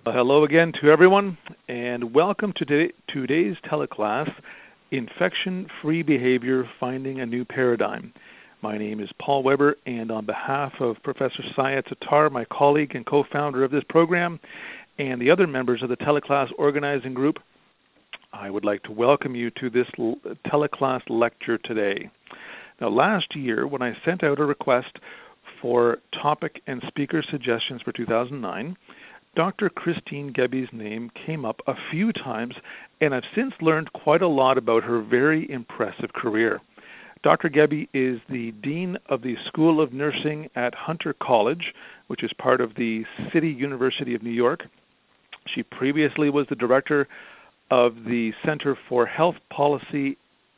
Hello again to everyone, and welcome to today's teleclass, Infection-Free Behavior, Finding a New Paradigm. My name is Paul Weber, and on behalf of Professor Syed Sattar, my colleague and co-founder of this program, and the other members of the teleclass organizing group, I would like to welcome you to this teleclass lecture today. Now, last year, when I sent out a request for topic and speaker suggestions for 2009, Dr. Christine Gebby's name came up a few times, and I've since learned quite a lot about her very impressive career. Dr. Gebby is the Dean of the School of Nursing at Hunter College, which is part of the City University of New York. She previously was the Director of the Center for Health Policy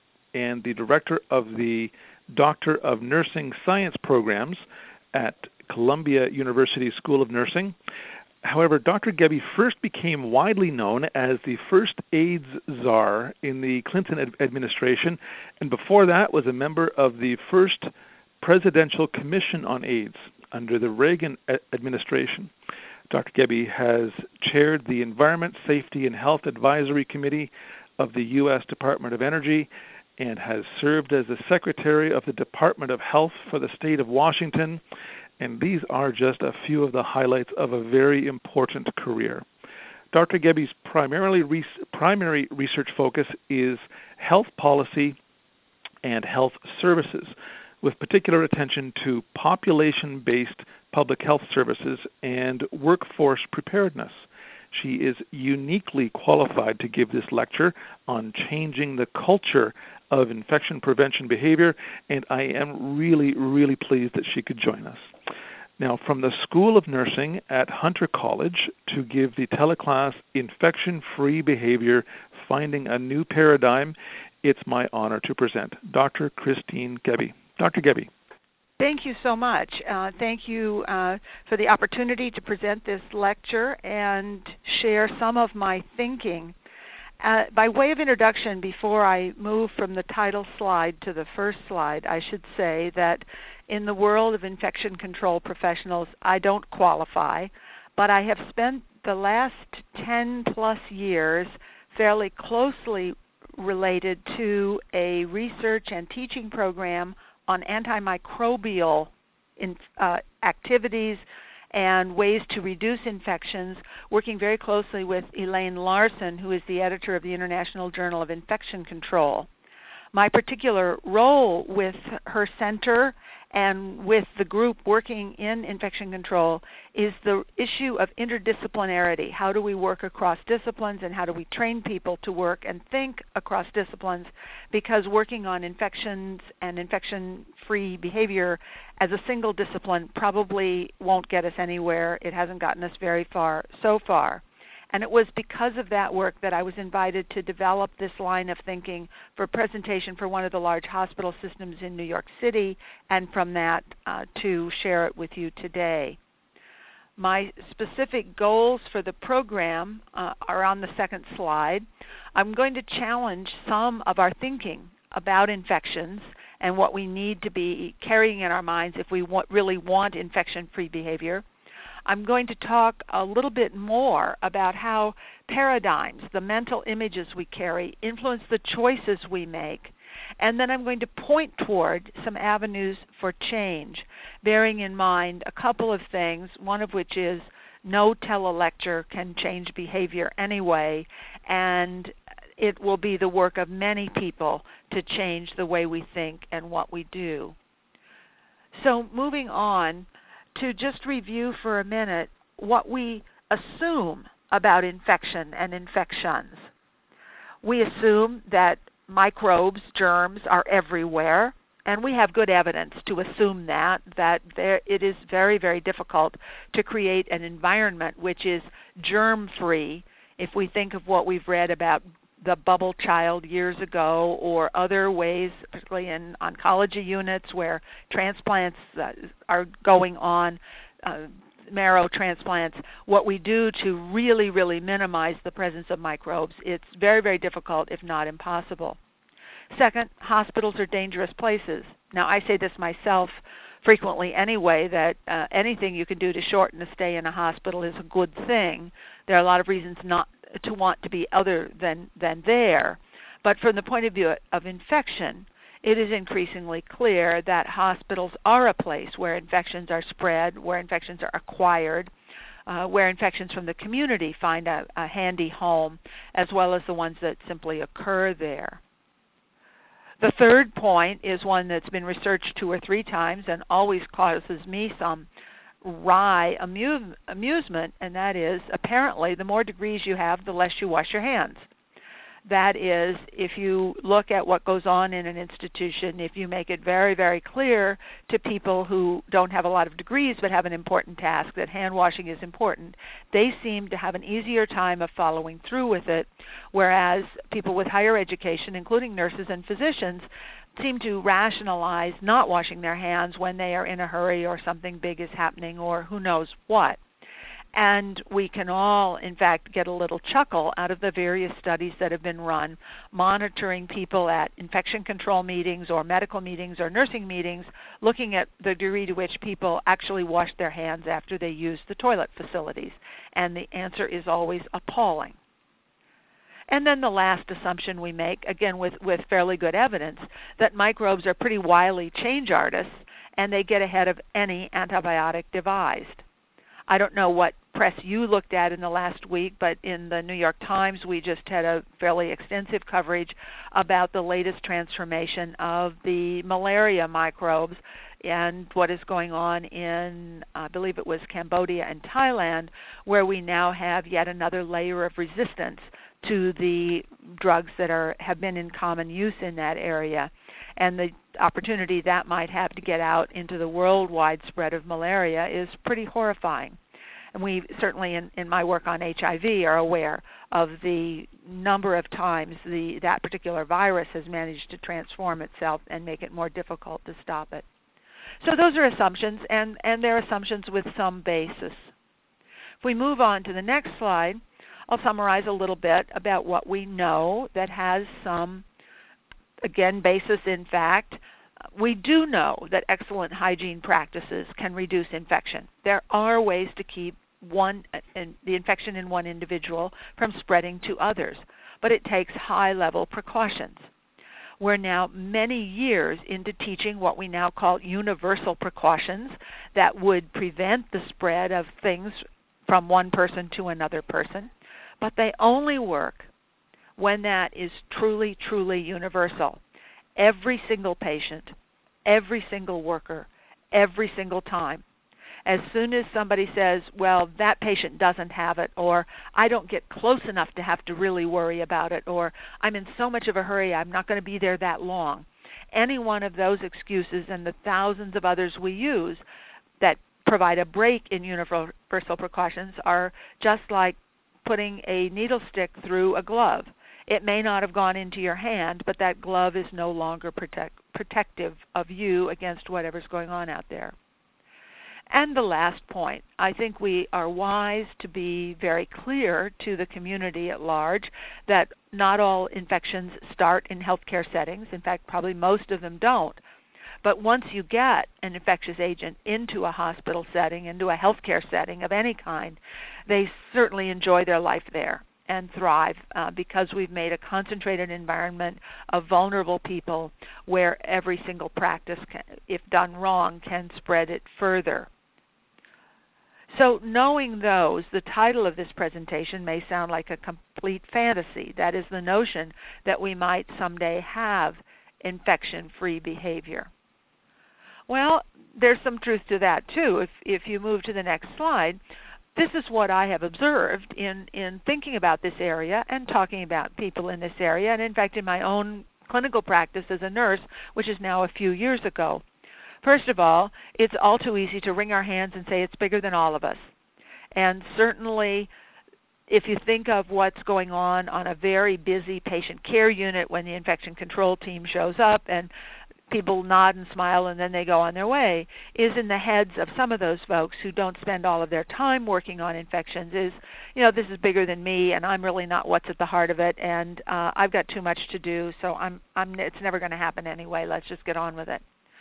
and the Director of the Doctor of Nursing Science Programs at Columbia University School of Nursing. However, Dr. Gebby first became widely known as the first AIDS czar in the Clinton administration, and before that was a member of the first Presidential Commission on AIDS under the Reagan administration. Dr. Gebby has chaired the Environment, Safety, and Health Advisory Committee of the U.S. Department of Energy and has served as the Secretary of the Department of Health for the state of Washington. And these are just a few of the highlights of a very important career. Dr. Gebby's primary research focus is health policy and health services, with particular attention to population-based public health services and workforce preparedness. She is uniquely qualified to give this lecture on changing the culture of infection prevention behavior, and I am really, really pleased that she could join us. Now, from the School of Nursing at Hunter College to give the teleclass Infection-Free Behavior, Finding a New Paradigm, it's my honor to present Dr. Christine Gebby. Dr. Gebby. Thank you so much. Thank you for the opportunity to present this lecture and share some of my thinking. By way of introduction, before I move from the title slide to the first slide, I should say that in the world of infection control professionals, I don't qualify, but I have spent the last 10 plus years fairly closely related to a research and teaching program on antimicrobial activities and ways to reduce infections, working very closely with Elaine Larson, who is the editor of the International Journal of Infection Control. My particular role with her center and with the group working in infection control is the issue of interdisciplinarity. How do we work across disciplines, and how do we train people to work and think across disciplines? Because working on infections and infection-free behavior as a single discipline probably won't get us anywhere. It hasn't gotten us very far so far. And it was because of that work that I was invited to develop this line of thinking for a presentation for one of the large hospital systems in New York City, and from that to share it with you today. My specific goals for the program are on the second slide. I'm going to challenge some of our thinking about infections and what we need to be carrying in our minds if we really want infection-free behavior. I'm going to talk a little bit more about how paradigms, the mental images we carry, influence the choices we make. And then I'm going to point toward some avenues for change, bearing in mind a couple of things, one of which is no telelecture can change behavior anyway, and it will be the work of many people to change the way we think and what we do. So moving on, to just review for a minute what we assume about infection and infections. We assume that microbes, germs, are everywhere, and we have good evidence to assume that it is very, very difficult to create an environment which is germ-free if we think of what we've read about the bubble child years ago, or other ways, particularly in oncology units where transplants are going on, marrow transplants, what we do to really, really minimize the presence of microbes. It's very, very difficult, if not impossible. Second, hospitals are dangerous places. Now, I say this myself frequently anyway that anything you can do to shorten a stay in a hospital is a good thing. There are a lot of reasons not to want to be other than there. But from the point of view of infection, it is increasingly clear that hospitals are a place where infections are spread, where infections are acquired, where infections from the community find a handy home, as well as the ones that simply occur there. The third point is one that's been researched 2 or 3 times and always causes me some wry amusement, and that is apparently the more degrees you have, the less you wash your hands. That is, if you look at what goes on in an institution, if you make it very, very clear to people who don't have a lot of degrees but have an important task that hand washing is important, they seem to have an easier time of following through with it, whereas people with higher education, including nurses and physicians, seem to rationalize not washing their hands when they are in a hurry or something big is happening or who knows what. And we can all, in fact, get a little chuckle out of the various studies that have been run, monitoring people at infection control meetings or medical meetings or nursing meetings, looking at the degree to which people actually wash their hands after they use the toilet facilities. And the answer is always appalling. And then the last assumption we make, again with fairly good evidence, that microbes are pretty wily change artists and they get ahead of any antibiotic devised. I don't know what press you looked at in the last week, but in the New York Times we just had a fairly extensive coverage about the latest transformation of the malaria microbes and what is going on in, I believe it was Cambodia and Thailand, where we now have yet another layer of resistance to the drugs that have been in common use in that area. And the opportunity that might have to get out into the worldwide spread of malaria is pretty horrifying. And we certainly, in my work on HIV, are aware of the number of times that particular virus has managed to transform itself and make it more difficult to stop it. So those are assumptions, and they're assumptions with some basis. If we move on to the next slide, I'll summarize a little bit about what we know that has some, again, basis in fact. We do know that excellent hygiene practices can reduce infection. There are ways to keep the infection in one individual from spreading to others, but it takes high-level precautions. We're now many years into teaching what we now call universal precautions that would prevent the spread of things from one person to another person, but they only work when that is truly, truly universal. Every single patient, every single worker, every single time. As soon as somebody says, well, that patient doesn't have it, or I don't get close enough to have to really worry about it, or I'm in so much of a hurry I'm not going to be there that long, any one of those excuses and the thousands of others we use that provide a break in universal precautions are just like putting a needle stick through a glove. It may not have gone into your hand, but that glove is no longer protective of you against whatever's going on out there. And the last point, I think we are wise to be very clear to the community at large that not all infections start in healthcare settings. In fact, probably most of them don't. But once you get an infectious agent into a hospital setting, into a healthcare setting of any kind, they certainly enjoy their life there and thrive because we've made a concentrated environment of vulnerable people where every single practice, if done wrong, can spread it further. So knowing those, the title of this presentation may sound like a complete fantasy. That is the notion that we might someday have infection-free behavior. Well, there's some truth to that too. If you move to the next slide, this is what I have observed in thinking about this area and talking about people in this area, and in fact in my own clinical practice as a nurse, which is now a few years ago. First of all, it's all too easy to wring our hands and say it's bigger than all of us. And certainly, if you think of what's going on a very busy patient care unit when the infection control team shows up and people nod and smile and then they go on their way, is in the heads of some of those folks who don't spend all of their time working on infections is, this is bigger than me and I'm really not what's at the heart of it, and I've got too much to do, so it's never going to happen anyway. Let's just get on with it.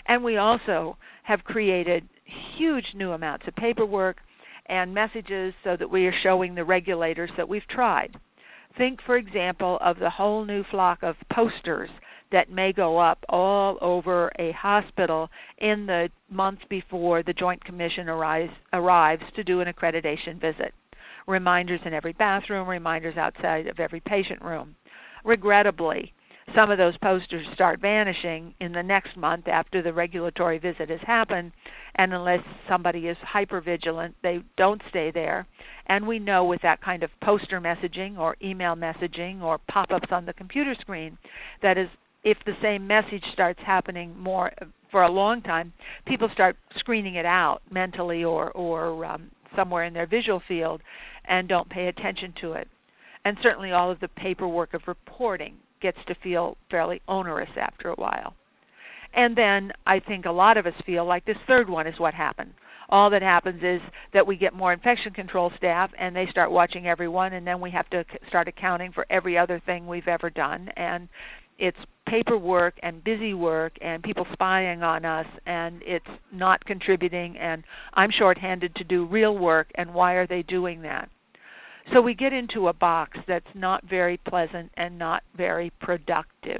And we also have created huge new amounts of paperwork and messages so that we are showing the regulators that we've tried. Think, for example, of the whole new flock of posters that may go up all over a hospital in the month before the Joint Commission arrives to do an accreditation visit. Reminders in every bathroom, reminders outside of every patient room. Regrettably, some of those posters start vanishing in the next month after the regulatory visit has happened, and unless somebody is hypervigilant, they don't stay there. And we know with that kind of poster messaging or email messaging or pop-ups on the computer screen, that is, if the same message starts happening more for a long time, people start screening it out mentally or somewhere in their visual field and don't pay attention to it. And certainly all of the paperwork of reporting gets to feel fairly onerous after a while. And then I think a lot of us feel like this third one is what happened. All that happens is that we get more infection control staff and they start watching everyone, and then we have to start accounting for every other thing we've ever done. And it's paperwork and busy work and people spying on us, and it's not contributing, and I'm shorthanded to do real work, and why are they doing that? So we get into a box that's not very pleasant and not very productive.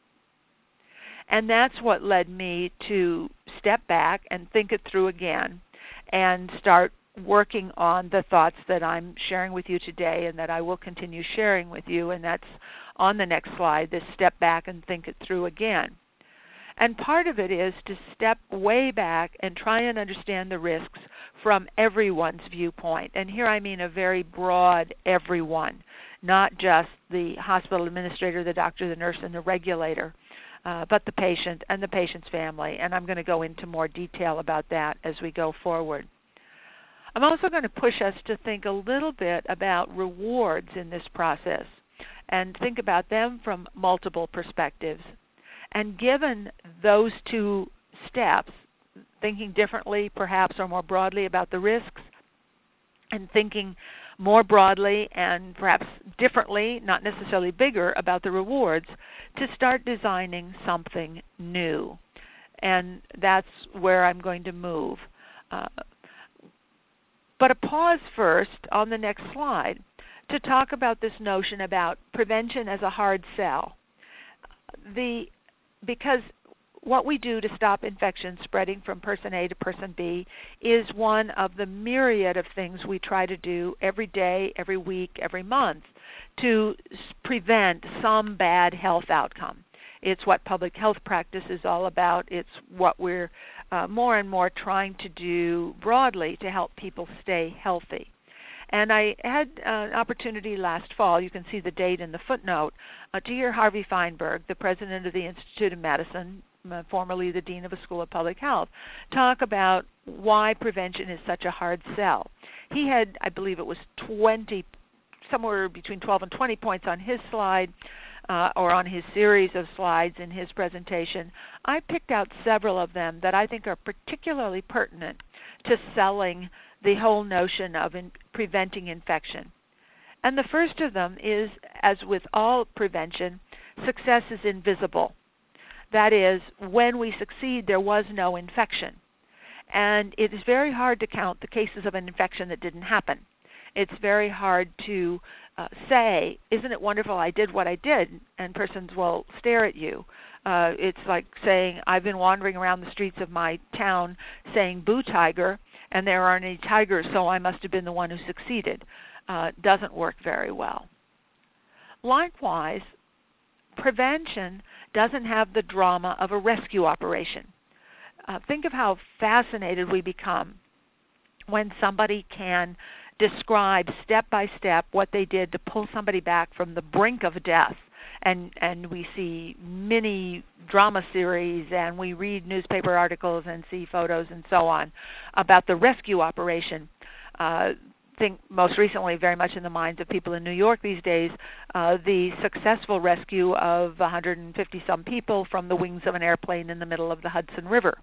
And that's what led me to step back and think it through again and start working on the thoughts that I'm sharing with you today and that I will continue sharing with you, and that's on the next slide, this step back and think it through again. And part of it is to step way back and try and understand the risks from everyone's viewpoint. And here I mean a very broad everyone, not just the hospital administrator, the doctor, the nurse, and the regulator, but the patient and the patient's family. And I'm going to go into more detail about that as we go forward. I'm also going to push us to think a little bit about rewards in this process and think about them from multiple perspectives. And given those two steps, thinking differently perhaps or more broadly about the risks, and thinking more broadly and perhaps differently, not necessarily bigger, about the rewards, to start designing something new. And that's where I'm going to move. But a pause first on the next slide to talk about this notion about prevention as a hard sell. Because what we do to stop infections spreading from person A to person B is one of the myriad of things we try to do every day, every week, every month to prevent some bad health outcome. It's what public health practice is all about. It's what we're more and more trying to do broadly to help people stay healthy. And I had an opportunity last fall, you can see the date in the footnote, to hear Harvey Feinberg, the president of the Institute of Medicine, formerly the dean of a school of public health, talk about why prevention is such a hard sell. He had, I believe it was 20, somewhere between 12 and 20 points on his slide, or on his series of slides in his presentation. I picked out several of them that I think are particularly pertinent to selling the whole notion of preventing infection. And the first of them is, as with all prevention, success is invisible. That is, when we succeed, there was no infection. And it is very hard to count the cases of an infection that didn't happen. It's very hard to say, isn't it wonderful I did what I did, and persons will stare at you. It's like saying, I've been wandering around the streets of my town saying, boo tiger, and there aren't any tigers, so I must have been the one who succeeded. Doesn't work very well. Likewise, prevention doesn't have the drama of a rescue operation. Think of how fascinated we become when somebody can describe step by step what they did to pull somebody back from the brink of death. And we see mini drama series, and we read newspaper articles and see photos and so on about the rescue operation. Think most recently, very much in the minds of people in New York these days, the successful rescue of 150-some people from the wings of an airplane in the middle of the Hudson River.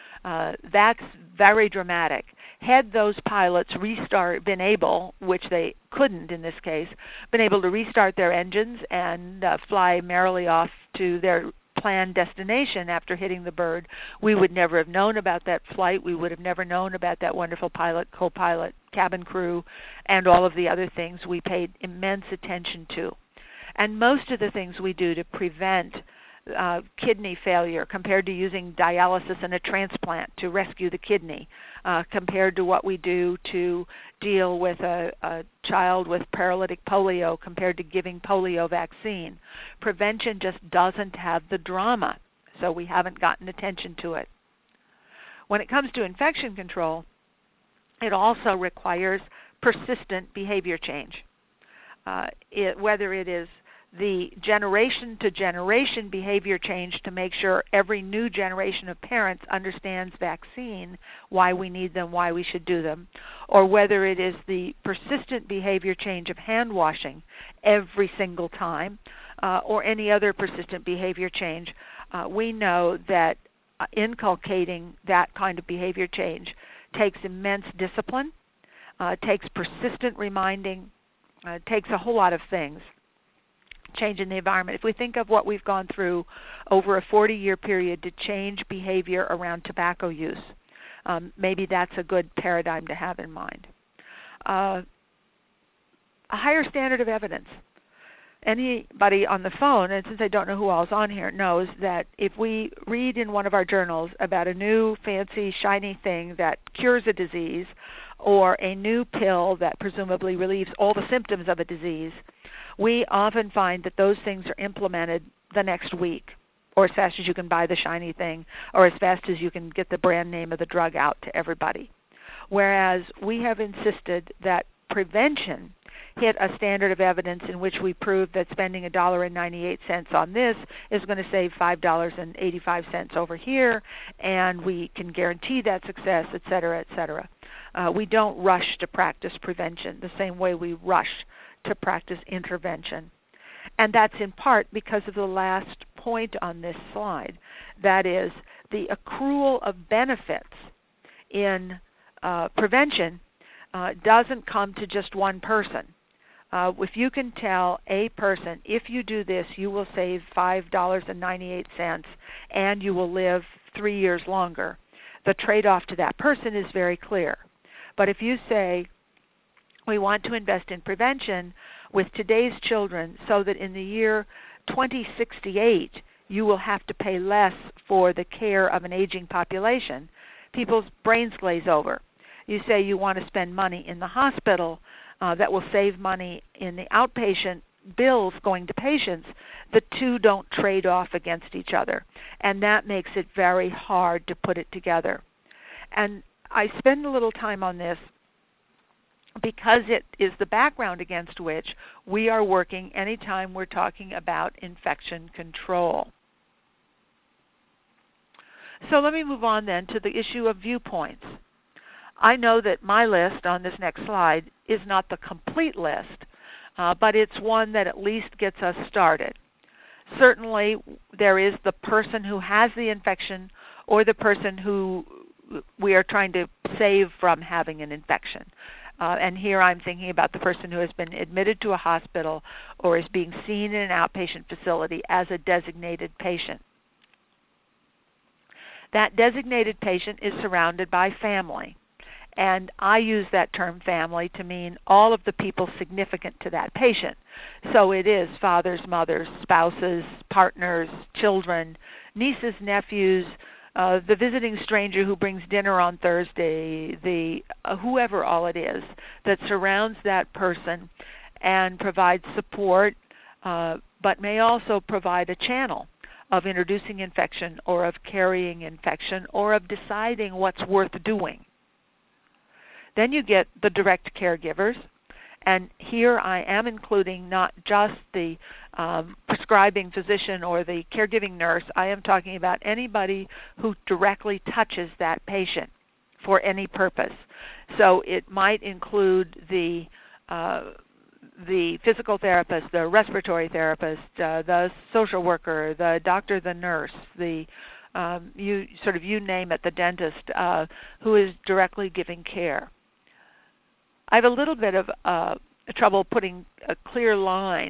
That's very dramatic. Had those pilots been able, which they couldn't in this case, been able to restart their engines and fly merrily off to their planned destination after hitting the bird, we would never have known about that flight. We would have never known about that wonderful pilot, co-pilot, cabin crew, and all of the other things we paid immense attention to. And most of the things we do to prevent kidney failure, compared to using dialysis and a transplant to rescue the kidney, compared to what we do to deal with a child with paralytic polio, compared to giving polio vaccine. Prevention just doesn't have the drama, so we haven't gotten attention to it. When it comes to infection control, it also requires persistent behavior change. Whether it is the generation-to-generation behavior change to make sure every new generation of parents understands vaccine, why we need them, why we should do them, or whether it is the persistent behavior change of hand washing every single time, or any other persistent behavior change, we know that inculcating that kind of behavior change takes immense discipline, takes persistent reminding, takes a whole lot of things. Change in the environment. If we think of what we've gone through over a 40-year period to change behavior around tobacco use, maybe that's a good paradigm to have in mind. A higher standard of evidence. Anybody on the phone, and since I don't know who all's on here, knows that if we read in one of our journals about a new fancy shiny thing that cures a disease, or a new pill that presumably relieves all the symptoms of a disease, we often find that those things are implemented the next week, or as fast as you can buy the shiny thing, or as fast as you can get the brand name of the drug out to everybody. Whereas we have insisted that prevention hit a standard of evidence in which we prove that spending $1.98 on this is going to save $5.85 over here, and we can guarantee that success, et cetera, et cetera. We don't rush to practice prevention the same way we rush to practice intervention. And that's in part because of the last point on this slide, that is the accrual of benefits in prevention doesn't come to just one person. If you can tell a person, if you do this, you will save $5.98 and you will live 3 years longer, the trade-off to that person is very clear. But if you say, we want to invest in prevention with today's children so that in the year 2068 you will have to pay less for the care of an aging population, people's brains glaze over. You say you want to spend money in the hospital that will save money in the outpatient bills going to patients. The two don't trade off against each other, and that makes it very hard to put it together. And I spend a little time on this because it is the background against which we are working anytime we're talking about infection control. So let me move on then to the issue of viewpoints. I know that my list on this next slide is not the complete list, but it's one that at least gets us started. Certainly there is the person who has the infection or the person who we are trying to save from having an infection. And here I'm thinking about the person who has been admitted to a hospital or is being seen in an outpatient facility as a designated patient. That designated patient is surrounded by family. And I use that term family to mean all of the people significant to that patient. So it is fathers, mothers, spouses, partners, children, nieces, nephews, the visiting stranger who brings dinner on Thursday, the whoever all it is that surrounds that person and provides support, but may also provide a channel of introducing infection or of carrying infection or of deciding what's worth doing. Then you get the direct caregivers, and here I am including not just the prescribing physician or the caregiving nurse. I am talking about anybody who directly touches that patient for any purpose. So it might include the physical therapist, the respiratory therapist, the social worker, the doctor, the nurse, the you name it, the dentist, who is directly giving care. I have a little bit of trouble putting a clear line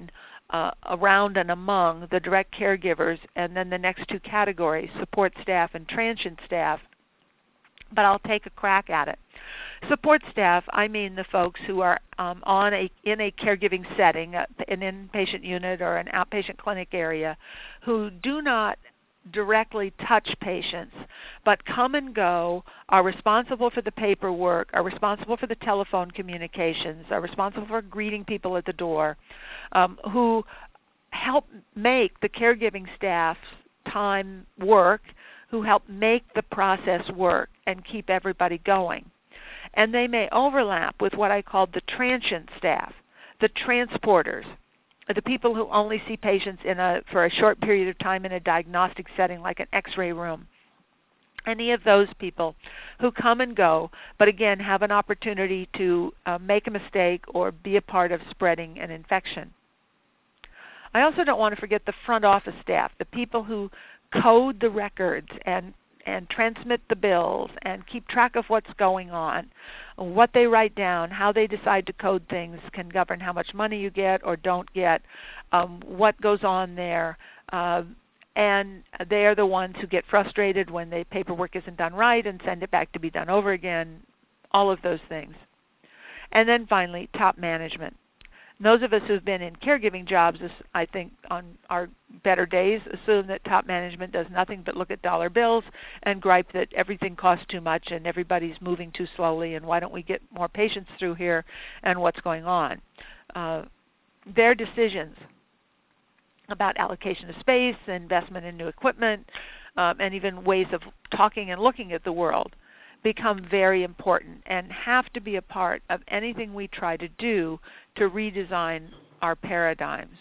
around and among the direct caregivers, and then the next two categories, support staff and transient staff. But I'll take a crack at it. Support staff, I mean the folks who are in a caregiving setting, an inpatient unit or an outpatient clinic area, who do not directly touch patients, but come and go, are responsible for the paperwork, are responsible for the telephone communications, are responsible for greeting people at the door, who help make the caregiving staff's time work, who help make the process work and keep everybody going. And they may overlap with what I call the transient staff, the transporters, the people who only see patients for a short period of time in a diagnostic setting like an X-ray room. Any of those people who come and go, but again have an opportunity to make a mistake or be a part of spreading an infection. I also don't want to forget the front office staff, the people who code the records and transmit the bills and keep track of what's going on. What they write down, how they decide to code things can govern how much money you get or don't get, what goes on there. And they are the ones who get frustrated when the paperwork isn't done right and send it back to be done over again, all of those things. And then finally, top management. Those of us who've been in caregiving jobs, I think on our better days, assume that top management does nothing but look at dollar bills and gripe that everything costs too much and everybody's moving too slowly and why don't we get more patients through here and what's going on. Their decisions about allocation of space, investment in new equipment, and even ways of talking and looking at the world become very important and have to be a part of anything we try to do to redesign our paradigms.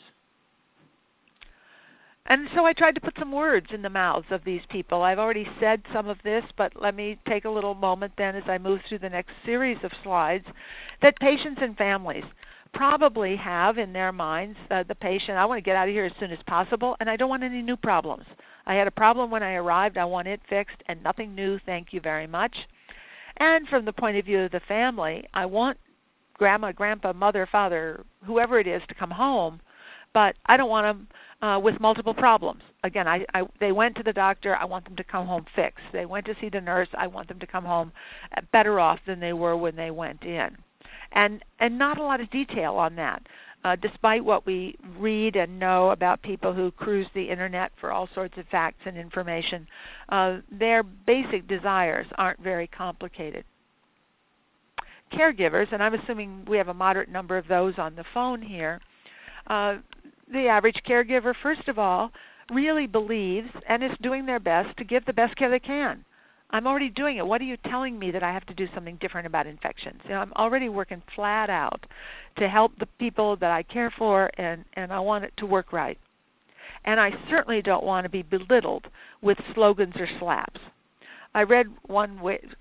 And so I tried to put some words in the mouths of these people. I've already said some of this, but let me take a little moment then as I move through the next series of slides, that patients and families probably have in their minds the patient, I want to get out of here as soon as possible, and I don't want any new problems. I had a problem when I arrived, I want it fixed, and nothing new, thank you very much. And from the point of view of the family, I want grandma, grandpa, mother, father, whoever it is to come home, but I don't want them with multiple problems. Again, they went to the doctor, I want them to come home fixed. They went to see the nurse, I want them to come home better off than they were when they went in. And not a lot of detail on that. Despite what we read and know about people who cruise the internet for all sorts of facts and information, their basic desires aren't very complicated. Caregivers, and I'm assuming we have a moderate number of those on the phone here, the average caregiver, first of all, really believes and is doing their best to give the best care they can. I'm already doing it. What are you telling me that I have to do something different about infections? You know, I'm already working flat out to help the people that I care for, and I want it to work right. And I certainly don't want to be belittled with slogans or slaps. I read one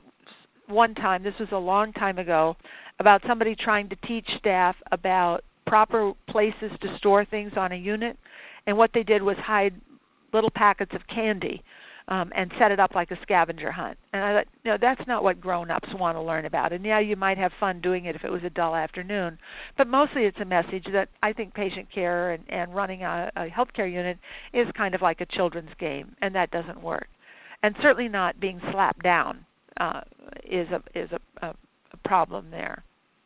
time, this was a long time ago, about somebody trying to teach staff about proper places to store things on a unit, and what they did was hide little packets of candy and set it up like a scavenger hunt. And I thought, no, that's not what grown-ups want to learn about. And yeah, you might have fun doing it if it was a dull afternoon, but mostly it's a message that I think patient care and running a healthcare unit is kind of like a children's game, and that doesn't work. And certainly not being slapped down is a problem there.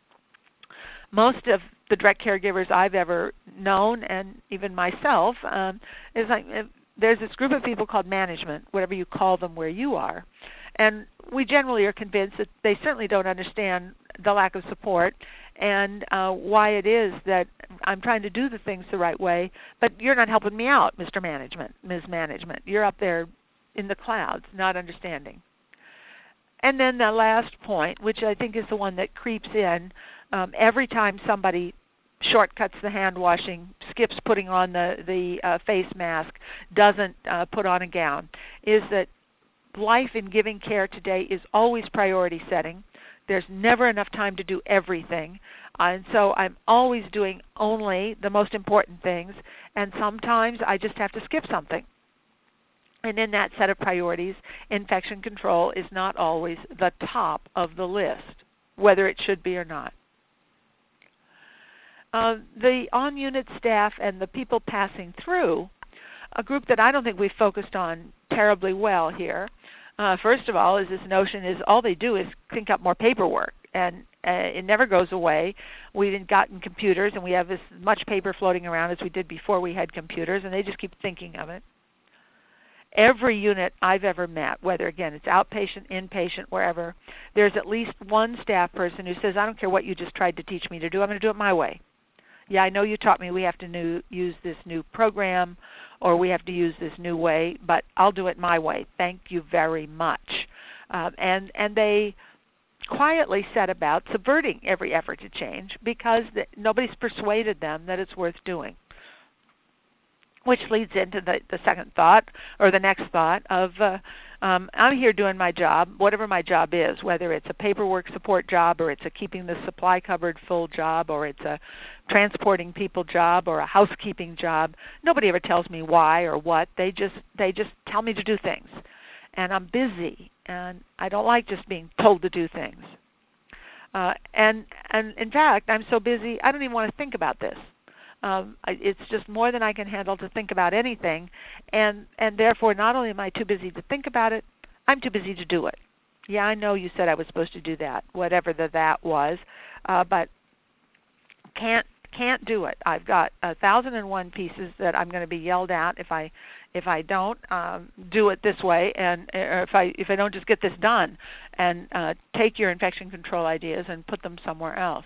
Most of the direct caregivers I've ever known, and even myself, is like there's this group of people called management, whatever you call them where you are, and we generally are convinced that they certainly don't understand the lack of support and why it is that I'm trying to do the things the right way, but you're not helping me out, Mr. Management, Ms. Management. You're up there in the clouds, not understanding. And then the last point, which I think is the one that creeps in, every time somebody shortcuts the hand washing, skips putting on the face mask, doesn't put on a gown, is that life in giving care today is always priority setting. There's never enough time to do everything, and so I'm always doing only the most important things, and sometimes I just have to skip something. And in that set of priorities, infection control is not always the top of the list, whether it should be or not. the on-unit staff and the people passing through, a group that I don't think we've focused on terribly well here, first of all, is this notion is all they do is think up more paperwork, and it never goes away. We've gotten computers, and we have as much paper floating around as we did before we had computers, and they just keep thinking of it. Every unit I've ever met, whether, again, it's outpatient, inpatient, wherever, there's at least one staff person who says, I don't care what you just tried to teach me to do, I'm going to do it my way. Yeah, I know you taught me we have to use this new program or we have to use this new way, but I'll do it my way. Thank you very much. And they quietly set about subverting every effort to change because nobody's persuaded them that it's worth doing. Which leads into the second thought, or the next thought of, I'm here doing my job, whatever my job is, whether it's a paperwork support job or it's a keeping the supply cupboard full job or it's a transporting people job or a housekeeping job. Nobody ever tells me why or what. They just tell me to do things. And I'm busy, and I don't like just being told to do things. And in fact, I'm so busy, I don't even want to think about this. It's just more than I can handle to think about anything, and therefore not only am I too busy to think about it, I'm too busy to do it. Yeah, I know you said I was supposed to do that, whatever that was, but can't do it. I've got 1,001 pieces that I'm going to be yelled at if I don't do it this way, and if I don't just get this done and take your infection control ideas and put them somewhere else.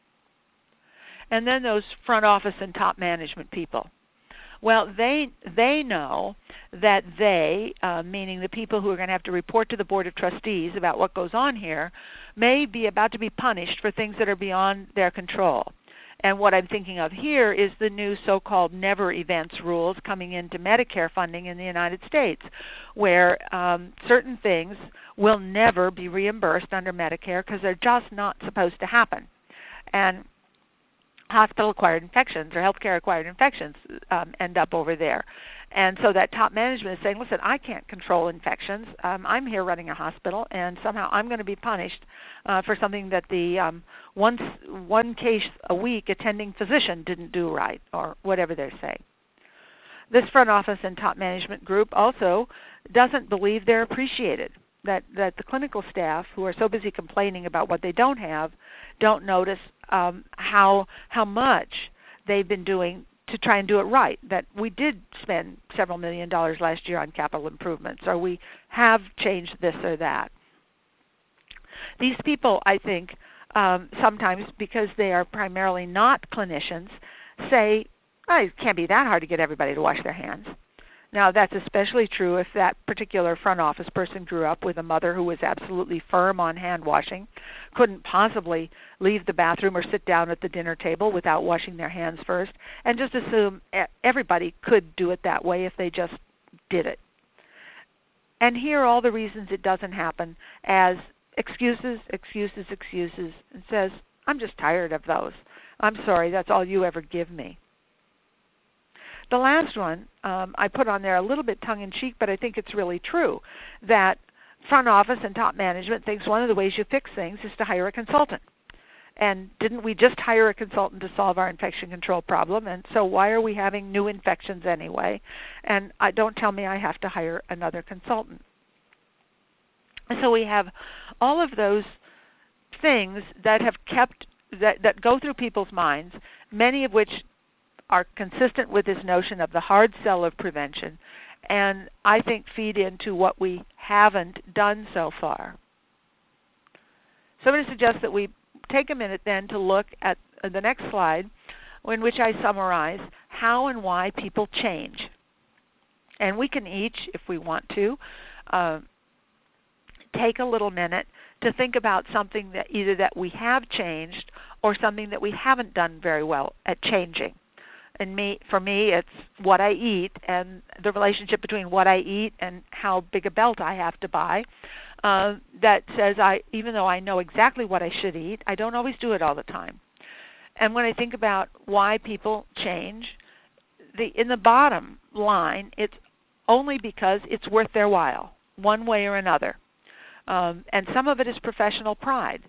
And then those front office and top management people. Well, they know that they, meaning the people who are going to have to report to the Board of Trustees about what goes on here, may be about to be punished for things that are beyond their control. And what I'm thinking of here is the new so-called never events rules coming into Medicare funding in the United States, where certain things will never be reimbursed under Medicare because they're just not supposed to happen. And hospital-acquired infections or healthcare-acquired infections end up over there. And so that top management is saying, listen, I can't control infections. I'm here running a hospital, and somehow I'm going to be punished for something that the one case a week attending physician didn't do right, or whatever they're saying. This front office and top management group also doesn't believe they're appreciated, that the clinical staff who are so busy complaining about what they don't have don't notice how much they've been doing to try and do it right, that we did spend several $1 million last year on capital improvements, or we have changed this or that. These people, I think, sometimes because they are primarily not clinicians, say, oh, it can't be that hard to get everybody to wash their hands. Now, that's especially true if that particular front office person grew up with a mother who was absolutely firm on hand washing, couldn't possibly leave the bathroom or sit down at the dinner table without washing their hands first, and just assume everybody could do it that way if they just did it. And here are all the reasons it doesn't happen as excuses, and says, I'm just tired of those. I'm sorry, that's all you ever give me. The last one I put on there a little bit tongue-in-cheek, but I think it's really true, that front office and top management thinks one of the ways you fix things is to hire a consultant. And didn't we just hire a consultant to solve our infection control problem? And so why are we having new infections anyway? And don't tell me I have to hire another consultant. And so we have all of those things that have that go through people's minds, many of which are consistent with this notion of the hard sell of prevention, and I think feed into what we haven't done so far. So I'm going to suggest that we take a minute then to look at the next slide, in which I summarize how and why people change. And we can each, if we want to, take a little minute to think about something that either that we have changed or something that we haven't done very well at changing. And for me, it's what I eat and the relationship between what I eat and how big a belt I have to buy. That says even though I know exactly what I should eat, I don't always do it all the time. And when I think about why people change, in the bottom line, it's only because it's worth their while, one way or another. And some of it is professional pride.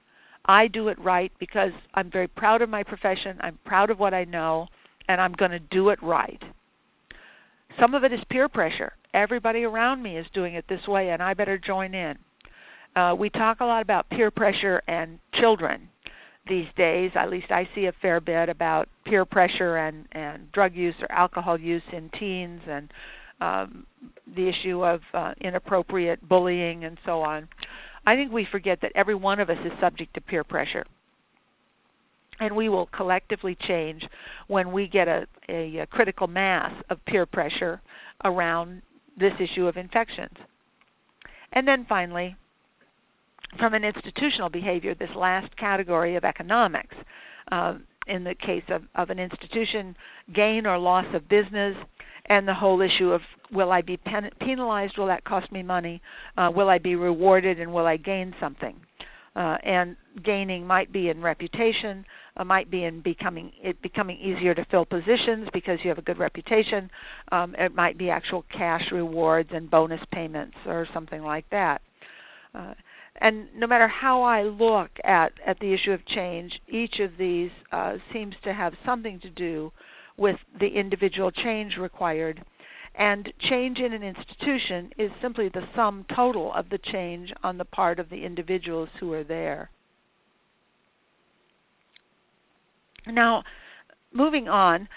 I do it right because I'm very proud of my profession, I'm proud of what I know, and I'm going to do it right. Some of it is peer pressure. Everybody around me is doing it this way, and I better join in. We talk a lot about peer pressure and children these days. At least I see a fair bit about peer pressure and drug use or alcohol use in teens, and the issue of inappropriate bullying and so on. I think we forget that every one of us is subject to peer pressure. And we will collectively change when we get a critical mass of peer pressure around this issue of infections. And then finally, from an institutional behavior, this last category of economics. In the case of an institution, gain or loss of business, and the whole issue of will I be penalized, will that cost me money, will I be rewarded, and will I gain something? And gaining might be in reputation, might be in becoming easier to fill positions because you have a good reputation. It might be actual cash rewards and bonus payments or something like that. And no matter how I look at the issue of change, each of these seems to have something to do with the individual change required. And change in an institution is simply the sum total of the change on the part of the individuals who are there. Now, moving on,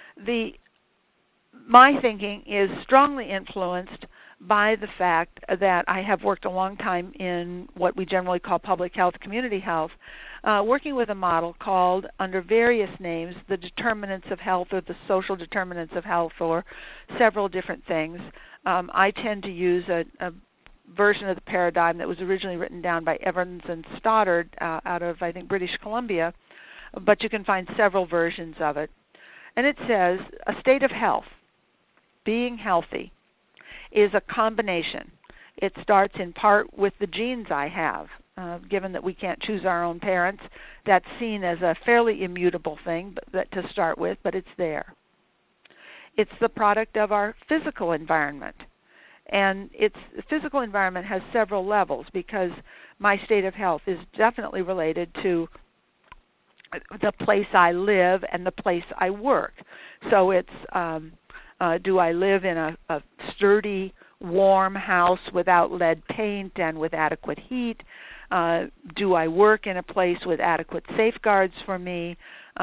my thinking is strongly influenced by the fact that I have worked a long time in what we generally call public health, community health, working with a model called, under various names, the determinants of health or the social determinants of health, or several different things. I tend to use a version of the paradigm that was originally written down by Evans and Stoddard out of, I think, British Columbia, but you can find several versions of it. And it says a state of health, being healthy, is a combination. It starts in part with the genes I have. Given that we can't choose our own parents, that's seen as a fairly immutable thing to start with, but it's there. It's the product of our physical environment. And the physical environment has several levels because my state of health is definitely related to the place I live and the place I work. So it's do I live in a sturdy, warm house without lead paint and with adequate heat? Do I work in a place with adequate safeguards for me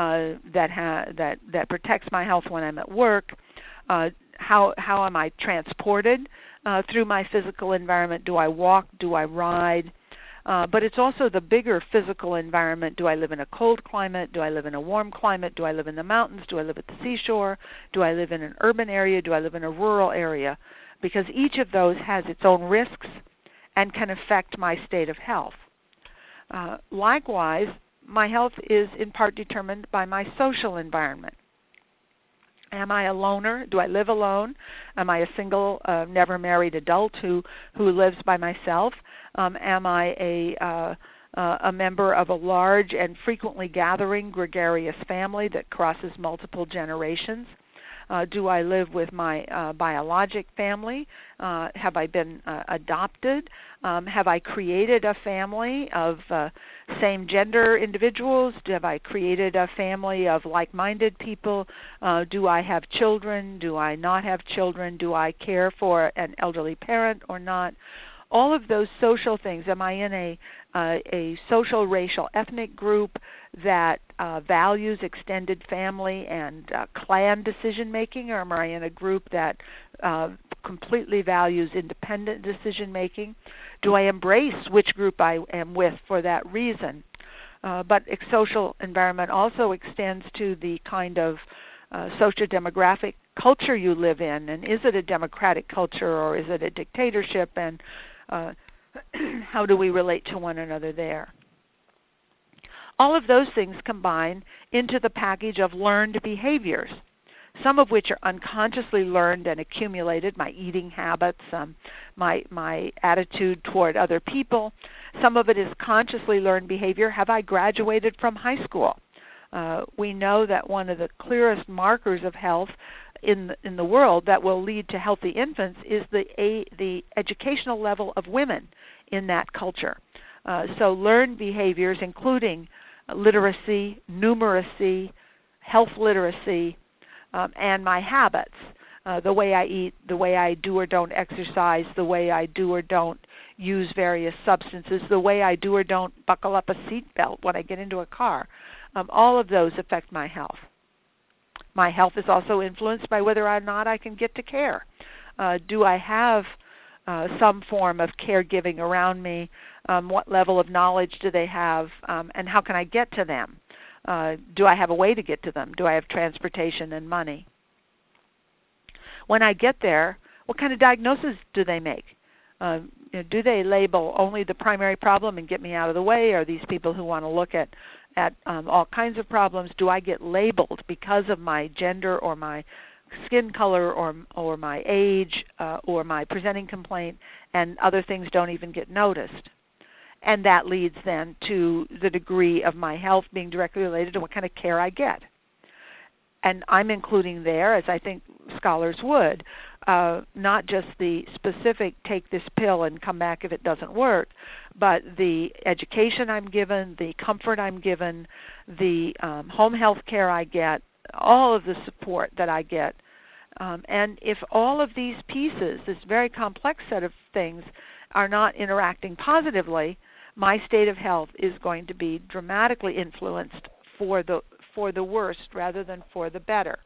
that protects my health when I'm at work? How am I transported through my physical environment? Do I walk? Do I ride? But it's also the bigger physical environment. Do I live in a cold climate? Do I live in a warm climate? Do I live in the mountains? Do I live at the seashore? Do I live in an urban area? Do I live in a rural area? Because each of those has its own risks and can affect my state of health. Likewise, my health is in part determined by my social environment. Am I a loner? Do I live alone? Am I a single, never married adult who lives by myself? Am I a member of a large and frequently gathering gregarious family that crosses multiple generations? Do I live with my biologic family? Have I been adopted? Have I created a family of same-gender individuals? Have I created a family of like-minded people? Do I have children? Do I not have children? Do I care for an elderly parent or not? All of those social things. Am I in a social, racial, ethnic group that values extended family and clan decision-making, or am I in a group that completely values independent decision-making? Do I embrace which group I am with for that reason? But social environment also extends to the kind of socio-demographic culture you live in, and is it a democratic culture or is it a dictatorship, and how do we relate to one another there? All of those things combine into the package of learned behaviors, some of which are unconsciously learned and accumulated, my eating habits, my attitude toward other people. Some of it is consciously learned behavior. Have I graduated from high school? We know that one of the clearest markers of health in the world that will lead to healthy infants is the educational level of women in that culture. So learned behaviors, including literacy, numeracy, health literacy, and my habits, the way I eat, the way I do or don't exercise, the way I do or don't use various substances, the way I do or don't buckle up a seatbelt when I get into a car. All of those affect my health. My health is also influenced by whether or not I can get to care. Do I have some form of caregiving around me? What level of knowledge do they have, and how can I get to them? Do I have a way to get to them? Do I have transportation and money? When I get there, what kind of diagnosis do they make? Do they label only the primary problem and get me out of the way? Are these people who want to look at all kinds of problems? Do I get labeled because of my gender or my skin color or my age or my presenting complaint, and other things don't even get noticed? And that leads then to the degree of my health being directly related to what kind of care I get. And I'm including there, as I think scholars would, not just the specific take this pill and come back if it doesn't work, but the education I'm given, the comfort I'm given, the home health care I get, all of the support that I get. And if all of these pieces, this very complex set of things, are not interacting positively, my state of health is going to be dramatically influenced for the worst rather than for the better.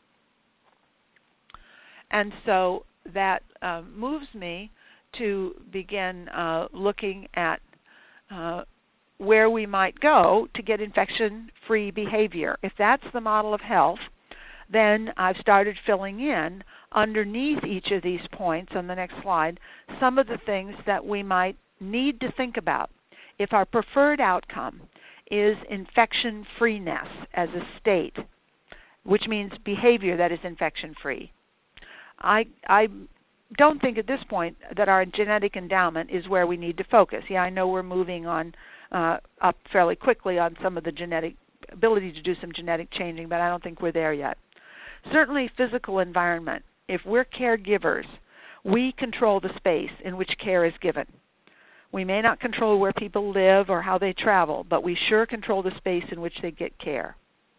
And so that moves me to begin looking at where we might go to get infection-free behavior. If that's the model of health, then I've started filling in underneath each of these points on the next slide some of the things that we might need to think about. If our preferred outcome is infection-freeness as a state, which means behavior that is infection-free, I don't think at this point that our genetic endowment is where we need to focus. Yeah, I know we're moving on up fairly quickly on some of the genetic ability to do some genetic changing, but I don't think we're there yet. Certainly physical environment. If we're caregivers, we control the space in which care is given. We may not control where people live or how they travel, but we sure control the space in which they get care.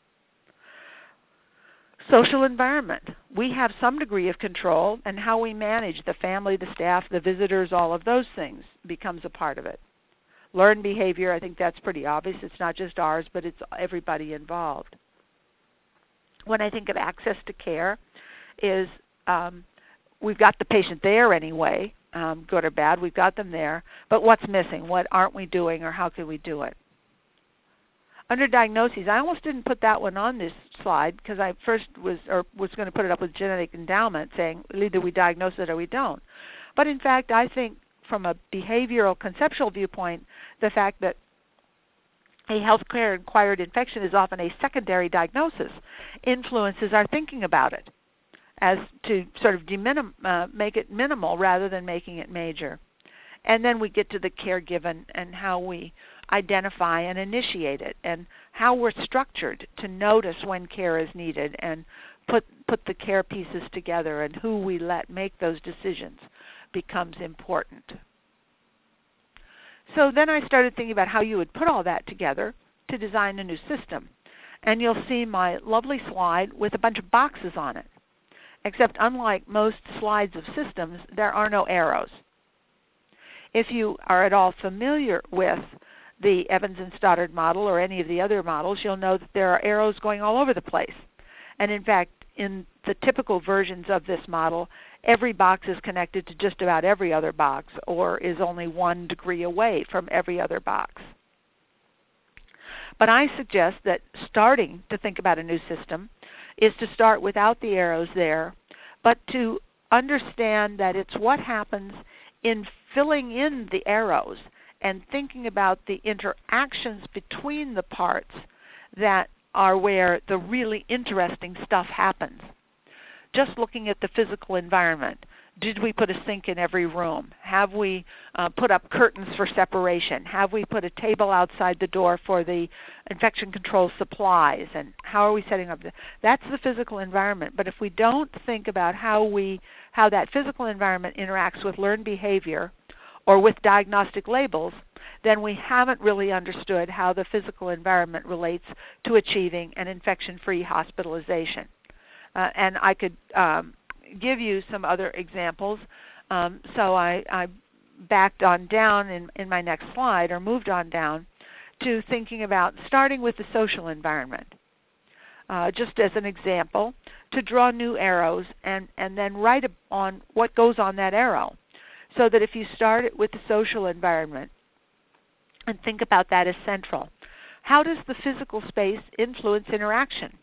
Social environment. We have some degree of control, and how we manage the family, the staff, the visitors, all of those things becomes a part of it. Learned behavior, I think that's pretty obvious. It's not just ours, but it's everybody involved. When I think of access to care, is we've got the patient there anyway, good or bad, we've got them there, but what's missing? What aren't we doing, or how can we do it? Under diagnoses, I almost didn't put that one on this slide because I first was going to put it up with genetic endowment, saying either we diagnose it or we don't. But in fact, I think from a behavioral conceptual viewpoint, the fact that a healthcare-acquired infection is often a secondary diagnosis influences our thinking about it as to sort of make it minimal rather than making it major. And then we get to the care given and how we identify and initiate it, and how we're structured to notice when care is needed and put the care pieces together, and who we let make those decisions becomes important. So then I started thinking about how you would put all that together to design a new system. And you'll see my lovely slide with a bunch of boxes on it. Except unlike most slides of systems, there are no arrows. If you are at all familiar with the Evans and Stoddard model or any of the other models, you'll know that there are arrows going all over the place. And in fact, in the typical versions of this model, every box is connected to just about every other box, or is only 1 degree away from every other box. But I suggest that starting to think about a new system is to start without the arrows there, but to understand that it's what happens in filling in the arrows and thinking about the interactions between the parts that are where the really interesting stuff happens. Just looking at the physical environment. Did we put a sink in every room? Have we put up curtains for separation? Have we put a table outside the door for the infection control supplies? And how are we setting up? That's the physical environment. But if we don't think about how that physical environment interacts with learned behavior or with diagnostic labels, then we haven't really understood how the physical environment relates to achieving an infection-free hospitalization. And I could give you some other examples. So I backed on down in my next slide, or moved on down, to thinking about starting with the social environment. Just as an example, to draw new arrows and then write on what goes on that arrow. So that if you start it with the social environment and think about that as central, how does the physical space influence interaction?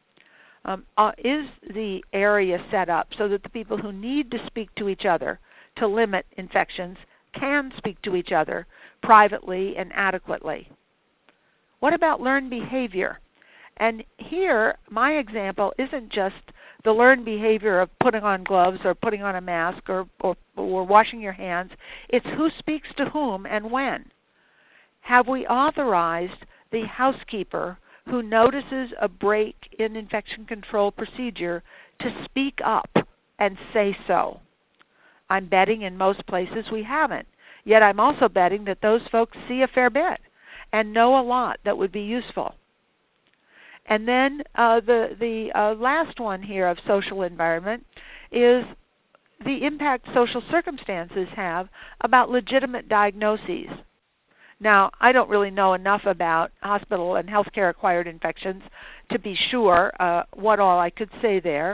Is the area set up so that the people who need to speak to each other to limit infections can speak to each other privately and adequately? What about learned behavior? And here, my example isn't just the learned behavior of putting on gloves or putting on a mask or washing your hands. It's who speaks to whom and when. Have we authorized the housekeeper who notices a break in infection control procedure to speak up and say so? I'm betting in most places we haven't. Yet I'm also betting that those folks see a fair bit and know a lot that would be useful. And then the last one here of social environment is the impact social circumstances have about legitimate diagnoses. Now, I don't really know enough about hospital and healthcare-acquired infections to be sure what all I could say there,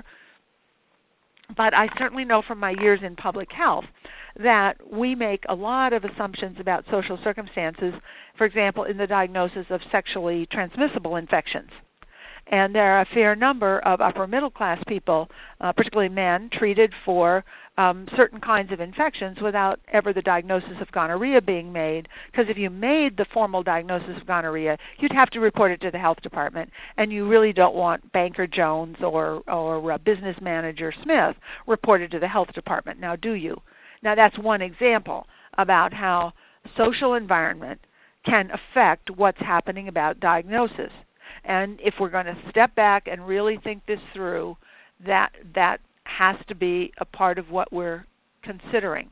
but I certainly know from my years in public health that we make a lot of assumptions about social circumstances, for example, in the diagnosis of sexually transmissible infections. And there are a fair number of upper middle class people, particularly men, treated for certain kinds of infections without ever the diagnosis of gonorrhea being made. Because if you made the formal diagnosis of gonorrhea, you'd have to report it to the health department, and you really don't want Banker Jones or business manager Smith reported to the health department. Now, do you? Now, that's one example about how social environment can affect what's happening about diagnosis. And if we're going to step back and really think this through, that has to be a part of what we're considering.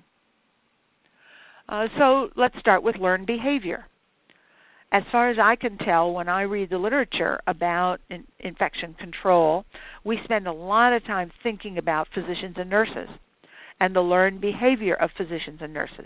So let's start with learned behavior. As far as I can tell, when I read the literature about infection control, we spend a lot of time thinking about physicians and nurses and the learned behavior of physicians and nurses.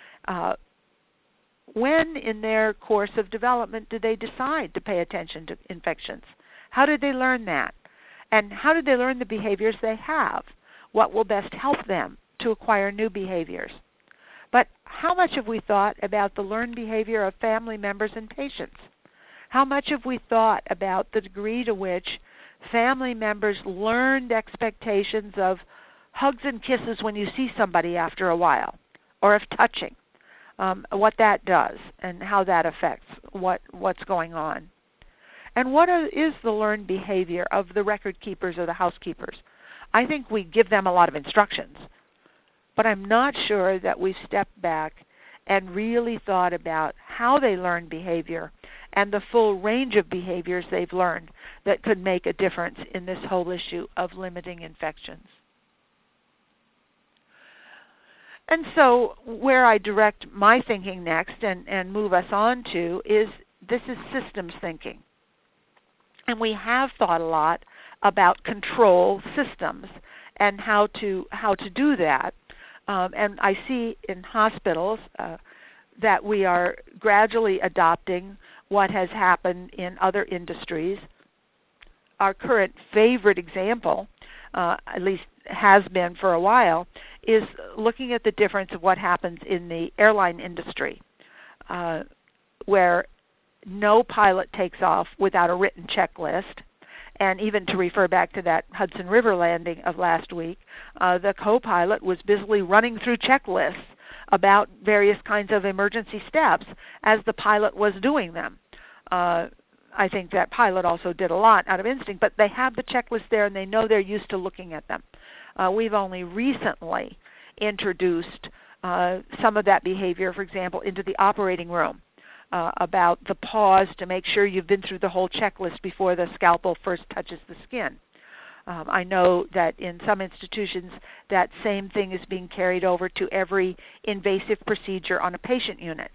When in their course of development did they decide to pay attention to infections? How did they learn that? And how did they learn the behaviors they have? What will best help them to acquire new behaviors? But how much have we thought about the learned behavior of family members and patients? How much have we thought about the degree to which family members learned expectations of hugs and kisses when you see somebody after a while, or of touching? What that does and how that affects what's going on. And what is the learned behavior of the record keepers or the housekeepers? I think we give them a lot of instructions, but I'm not sure that we've stepped back and really thought about how they learn behavior and the full range of behaviors they've learned that could make a difference in this whole issue of limiting infections. And so where I direct my thinking next and move us on to is this is systems thinking. And we have thought a lot about control systems and how to do that. And I see in hospitals that we are gradually adopting what has happened in other industries. Our current favorite example, at least has been for a while, is looking at the difference of what happens in the airline industry, where no pilot takes off without a written checklist. And even to refer back to that Hudson River landing of last week, the co-pilot was busily running through checklists about various kinds of emergency steps as the pilot was doing them. I think that pilot also did a lot out of instinct, but they have the checklist there and they know they're used to looking at them. We've only recently introduced some of that behavior, for example, into the operating room, about the pause to make sure you've been through the whole checklist before the scalpel first touches the skin. I know that in some institutions that same thing is being carried over to every invasive procedure on a patient unit.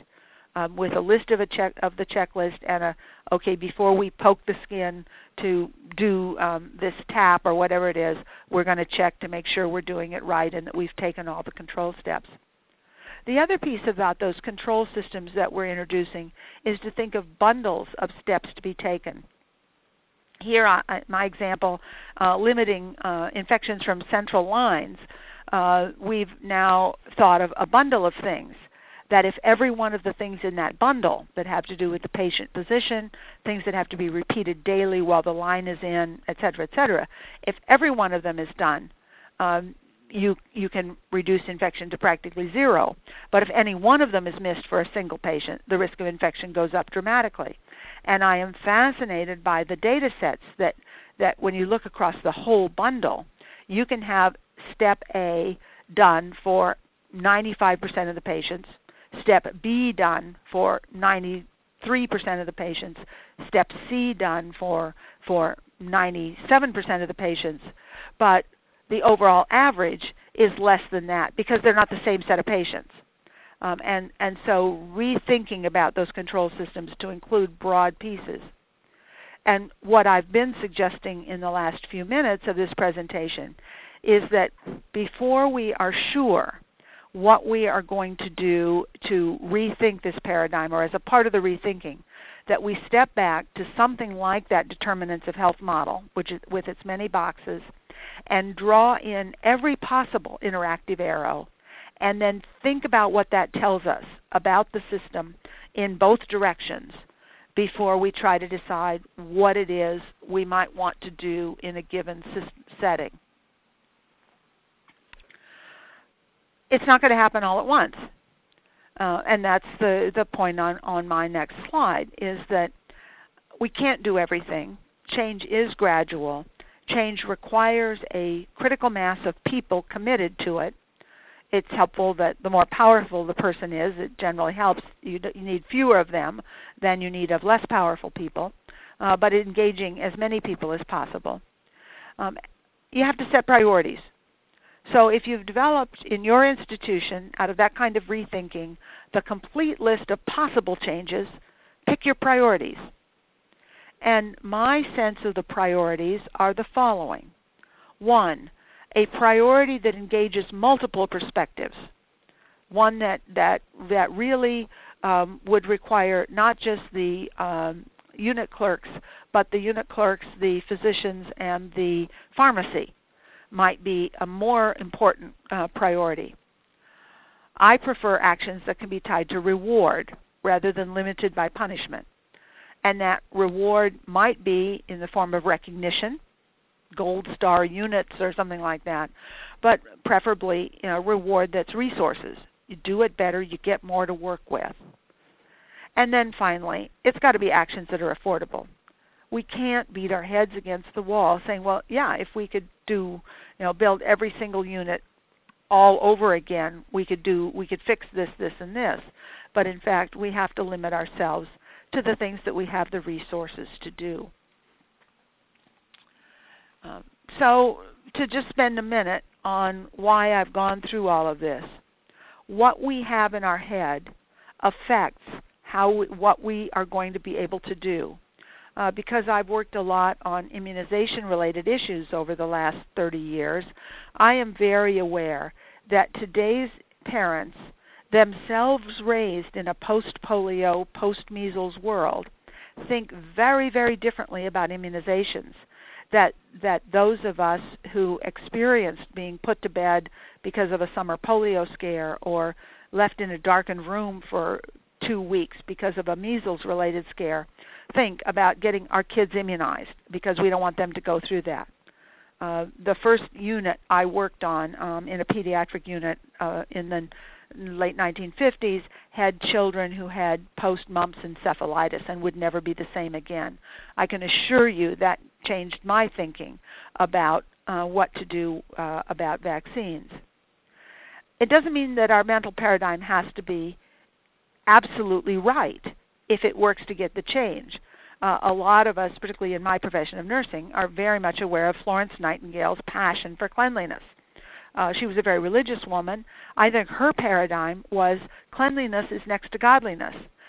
with a list of the checklist and okay, before we poke the skin to do this tap or whatever it is, we're going to check to make sure we're doing it right and that we've taken all the control steps. The other piece about those control systems that we're introducing is to think of bundles of steps to be taken. Here, my example, limiting infections from central lines, we've now thought of a bundle of things, that if every one of the things in that bundle that have to do with the patient position, things that have to be repeated daily while the line is in, et cetera, if every one of them is done, you can reduce infection to practically zero. But if any one of them is missed for a single patient, the risk of infection goes up dramatically. And I am fascinated by the data sets that when you look across the whole bundle, you can have step A done for 95% of the patients, step B done for 93% of the patients, step C done for 97% of the patients, but the overall average is less than that because they're not the same set of patients. And so rethinking about those control systems to include broad pieces. And what I've been suggesting in the last few minutes of this presentation is that before we are sure what we are going to do to rethink this paradigm, or as a part of the rethinking, that we step back to something like that determinants of health model, which is with its many boxes, and draw in every possible interactive arrow, and then think about what that tells us about the system in both directions before we try to decide what it is we might want to do in a given setting. It's not going to happen all at once. And that's the point on my next slide, is that we can't do everything. Change is gradual. Change requires a critical mass of people committed to it. It's helpful that the more powerful the person is, it generally helps. You need fewer of them than you need of less powerful people, but engaging as many people as possible. You have to set priorities. So if you've developed in your institution, out of that kind of rethinking, the complete list of possible changes, pick your priorities. And my sense of the priorities are the following. 1, a priority that engages multiple perspectives. One that really would require not just the unit clerks, but the unit clerks, the physicians, and the pharmacy might be a more important priority. I prefer actions that can be tied to reward rather than limited by punishment. And that reward might be in the form of recognition, gold star units or something like that, but preferably reward that's resources. You do it better, you get more to work with. And then finally, it's got to be actions that are affordable. We can't beat our heads against the wall saying, well, yeah, if we could build every single unit all over again, we could fix this, and this. But in fact, we have to limit ourselves to the things that we have the resources to do. So to just spend a minute on why I've gone through all of this, what we have in our head affects what we are going to be able to do. Because I've worked a lot on immunization-related issues over the last 30 years, I am very aware that today's parents, themselves raised in a post-polio, post-measles world, think very, very differently about immunizations. That those of us who experienced being put to bed because of a summer polio scare or left in a darkened room for 2 weeks because of a measles-related scare think about getting our kids immunized because we don't want them to go through that. The first unit I worked on in a pediatric unit in the late 1950s had children who had post-mumps encephalitis and would never be the same again. I can assure you that changed my thinking about what to do about vaccines. It doesn't mean that our mental paradigm has to be absolutely right if it works to get the change. A lot of us, particularly in my profession of nursing, are very much aware of Florence Nightingale's passion for cleanliness. She was a very religious woman. I think her paradigm was cleanliness is next to godliness.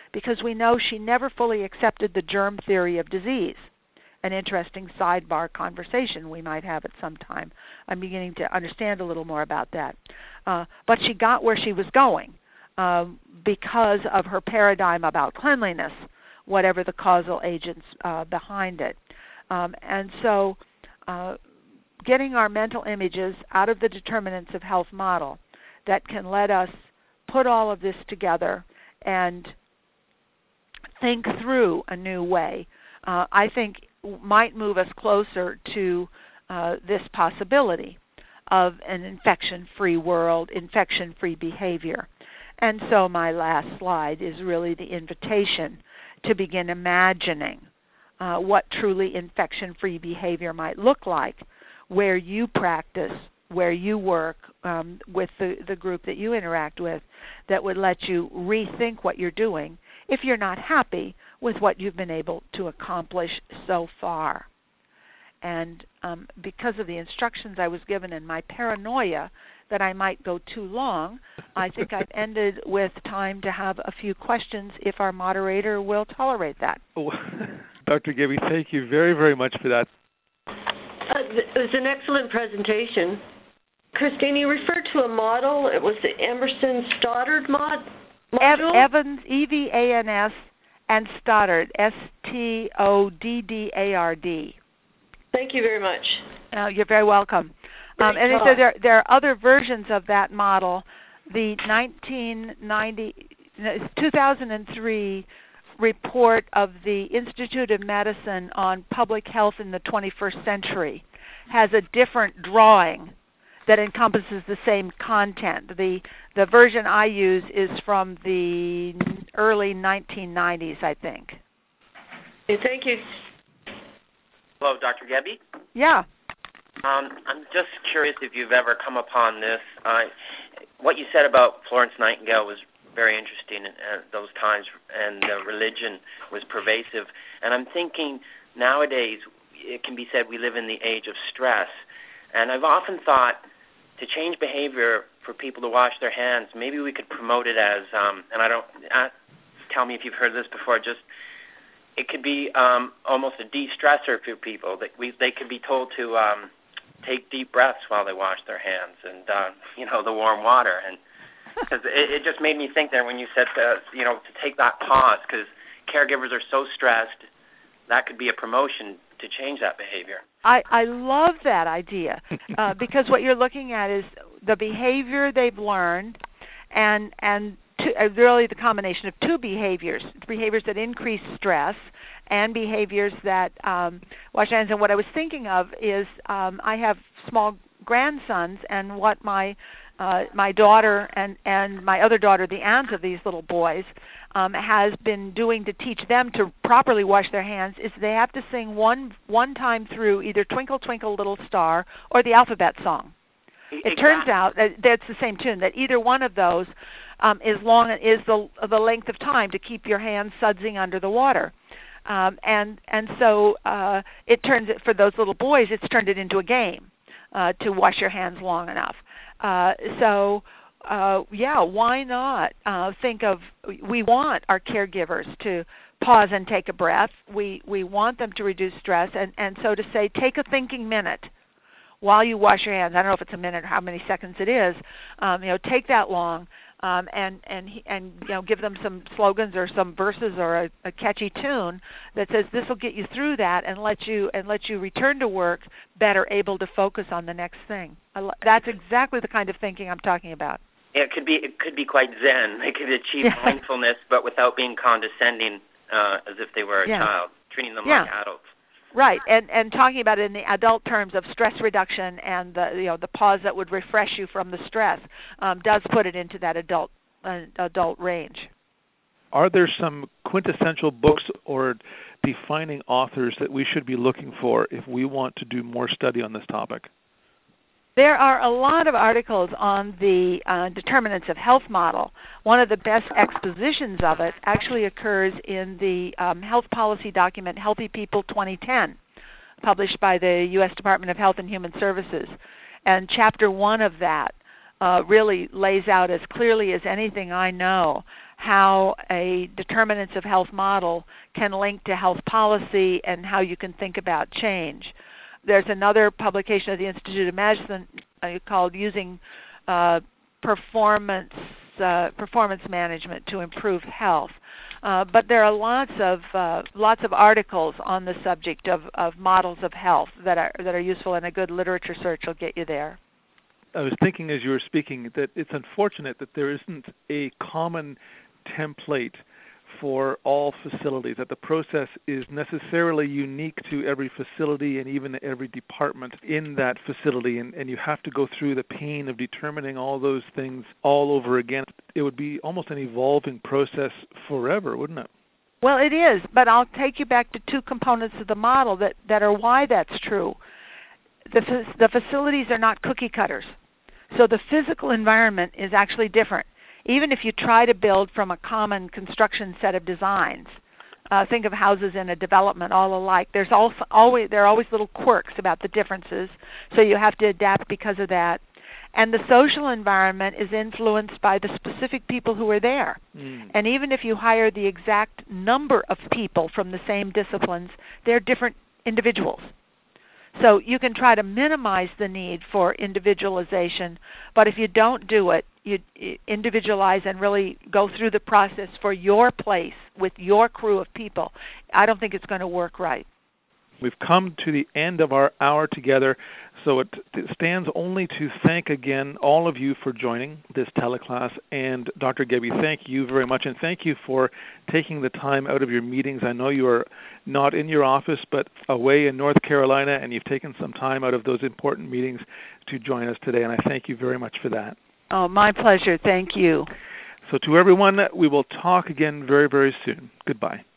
because we know she never fully accepted the germ theory of disease. An interesting sidebar conversation we might have at some time. I'm beginning to understand a little more about that. But she got where she was going because of her paradigm about cleanliness, whatever the causal agents behind it. And so getting our mental images out of the determinants of health model that can let us put all of this together and think through a new way, I think might move us closer to this possibility of an infection-free world, infection-free behavior. And so my last slide is really the invitation to begin imagining what truly infection-free behavior might look like where you practice, where you work with the group that you interact with, that would let you rethink what you're doing if you're not happy with what you've been able to accomplish so far. And because of the instructions I was given and my paranoia that I might go too long, I think I've ended with time to have a few questions if our moderator will tolerate that. Oh, Dr. Gebbie, thank you very, very much for that. It was an excellent presentation. Christine, you referred to a model. It was the Emerson-Stoddard module? Evans, E-V-A-N-S, and Stoddard, S-T-O-D-D-A-R-D. Thank you very much. You're very welcome. And so there are other versions of that model. The 2003 report of the Institute of Medicine on Public Health in the 21st Century has a different drawing that encompasses the same content. The version I use is from the early 1990s, I think. Okay, thank you. Hello, Dr. Gebbie? Yeah. I'm just curious if you've ever come upon this. What you said about Florence Nightingale was very interesting at those times, and religion was pervasive. And I'm thinking nowadays it can be said we live in the age of stress. And I've often thought to change behavior for people to wash their hands, maybe we could promote it as, and I don't, tell me if you've heard this before, just it could be almost a de-stressor for people. They could be told to take deep breaths while they wash their hands and, the warm water. And because it just made me think there when you said, to take that pause, because caregivers are so stressed, that could be a promotion to change that behavior. I love that idea because what you're looking at is the behavior they've learned and really the combination of two behaviors that increase stress and behaviors that wash hands. And what I was thinking of is I have small grandsons, and what my daughter and my other daughter, the aunt of these little boys, has been doing to teach them to properly wash their hands is they have to sing one time through either Twinkle, Twinkle, Little Star or the alphabet song. It turns out that it's the same tune, that either one of those is the length of time to keep your hands sudsing under the water. And so it turns it, for those little boys, it's turned it into a game to wash your hands long enough. Why not think of, we want our caregivers to pause and take a breath. We want them to reduce stress, and so to say, take a thinking minute while you wash your hands. I don't know if it's a minute or how many seconds it is. Take that long, and give them some slogans or some verses or a catchy tune that says this will get you through that and let you return to work better able to focus on the next thing. That's exactly the kind of thinking I'm talking about. It could be quite zen. They could achieve mindfulness, but without being condescending, as if they were a child, treating them like adults. Right, and talking about it in the adult terms of stress reduction and the pause that would refresh you from the stress does put it into that adult range. Are there some quintessential books or defining authors that we should be looking for if we want to do more study on this topic? There are a lot of articles on the determinants of health model. One of the best expositions of it actually occurs in the health policy document Healthy People 2010, published by the U.S. Department of Health and Human Services. And Chapter 1 of that really lays out as clearly as anything I know how a determinants of health model can link to health policy and how you can think about change. There's another publication of the Institute of Medicine called Using Performance Management to Improve Health. But there are lots of articles on the subject of models of health that are useful, and a good literature search will get you there. I was thinking as you were speaking that it's unfortunate that there isn't a common template for all facilities, that the process is necessarily unique to every facility and even every department in that facility, and you have to go through the pain of determining all those things all over again. It would be almost an evolving process forever, wouldn't it? Well, it is, but I'll take you back to two components of the model that are why that's true. The facilities are not cookie cutters, so the physical environment is actually different. Even if you try to build from a common construction set of designs, think of houses in a development all alike. There are always little quirks about the differences, so you have to adapt because of that. And the social environment is influenced by the specific people who are there. And even if you hire the exact number of people from the same disciplines, they're different individuals. So you can try to minimize the need for individualization, but if you don't do it, you individualize and really go through the process for your place with your crew of people, I don't think it's going to work right. We've come to the end of our hour together, so it stands only to thank again all of you for joining this teleclass. And Dr. Gebbie, thank you very much, and thank you for taking the time out of your meetings. I know you are not in your office, but away in North Carolina, and you've taken some time out of those important meetings to join us today, and I thank you very much for that. Oh, my pleasure. Thank you. So to everyone, we will talk again very, very soon. Goodbye.